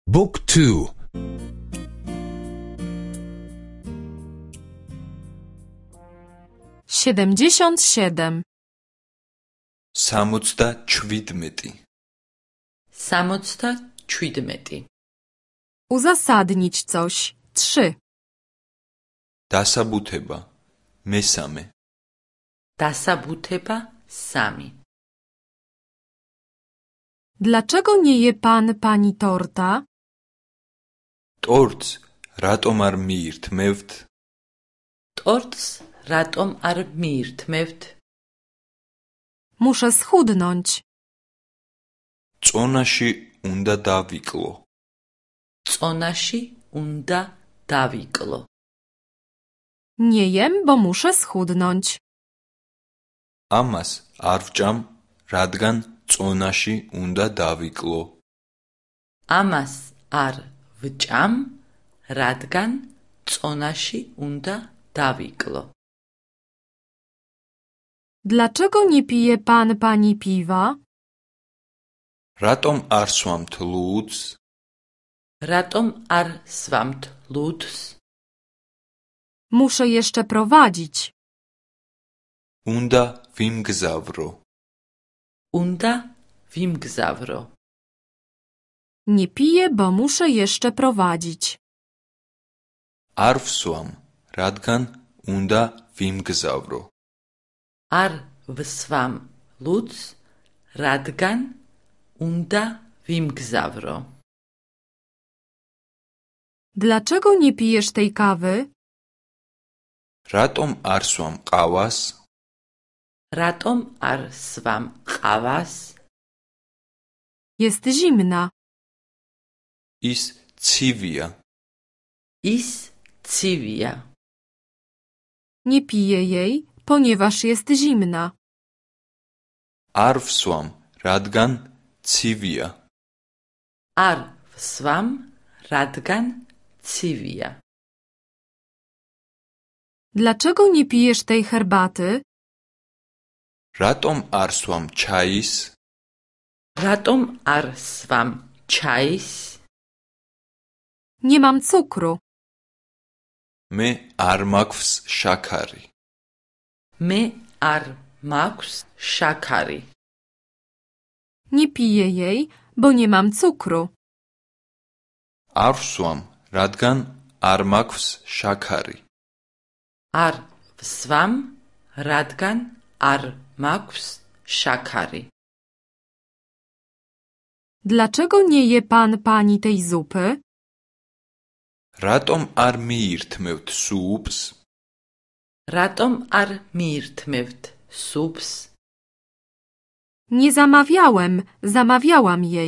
Book 2. Siedemdziesiąt siedem. 77. 77. Uzasadnić coś. 3. დასაბუთება მესამე. დასაბუთება 3. Dlaczego nie je pan pani torta? ტორტს რატომ არ მიირთმევთ? ტორტს რატომ არ მიირთმევთ? Muszę schudnąć. წონაში უნდა დავიკლო. წონაში უნდა დავიკლო. Nie jem, bo muszę schudnąć. ამას არ ვჭამ, რადგან წონაში უნდა დავიკლო. ამას არ ვჭამ, რადგან წონაში უნდა დავიკლო. Dlaczego nie pije pan pani piwa? რატომ არ სვამთ ლუდს? რატომ არ სვამთ ლუდს? Muszę jeszcze prowadzić. უნდა ვიმგზავრო. უნდა ვიმგზავრო. Nie piję, bo muszę jeszcze prowadzić. არ ვსვამ, რადგან უნდა ვიმგზავრო. არ ვსვამ ლუდს, რადგან უნდა ვიმგზავრო. Dlaczego nie pijesz tej kawy? რატომ არ სვამ ყავას? რატომ არ სვამ ყავას? Jest zimna. ის ცივია. ის ცივია. Nie piję jej, ponieważ jest zimna. არ ვსვამ, რადგან ცივია. არ ვსვამ, რადგან ცივია. Dlaczego nie pijesz tej herbaty? რატომ არ სვამ ჩაის? რატომ არ სვამ ჩაის? Nie mam cukru. მე არ მაქვს შაქარი. მე არ მაქვს შაქარი. Nie piję jej, bo nie mam cukru. არ ვსვამ, რადგან არ მაქვს შაქარი. არ ვსვამ, რადგან არ მაქვს შაქარი. Dlaczego nie je pan pani tej zupy? რატომ არ მიირთმევთ სუპს? რატომ არ მიირთმევთ სუპს? Nie zamawiałem, zamawiałam jej.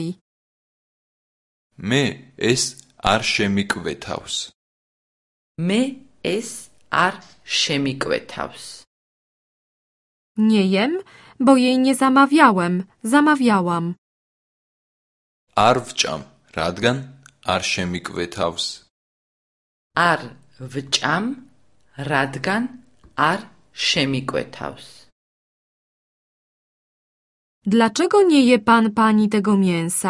მე ეს არ შემიკვეთავს. მე ეს არ შემიკვეთავს. Nie jem, bo jej nie zamawiałem, zamawiałam. არ ვჭამ, რადგან არ შემიკვეთავს. არ ვჭამ, რადგან არ შემიკვეთავს. Dlaczego nie je pan pani tego mięsa?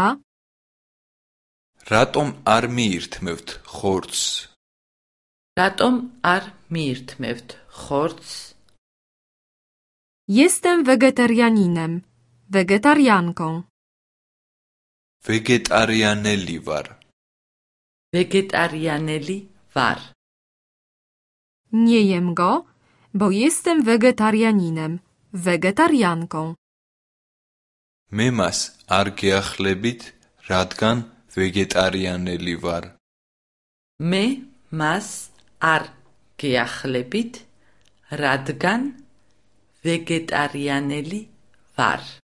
რატომ არ მიირთმევთ ხორცს? რატომ არ მიირთმევთ ხორცს? Jestem wegetarianinem, wegetarianką. ვეგეტარიანელი ვარ. ვეგეტარიანელი ვარ. Nie jem go, bo jestem wegetarianinem, wegetarianką. მე მას არ გეახლებით, რადგან ვეგეტარიანელი ვარ. მე მას არ გეახლებით, რადგან ვეგეტარიანელი ვარ.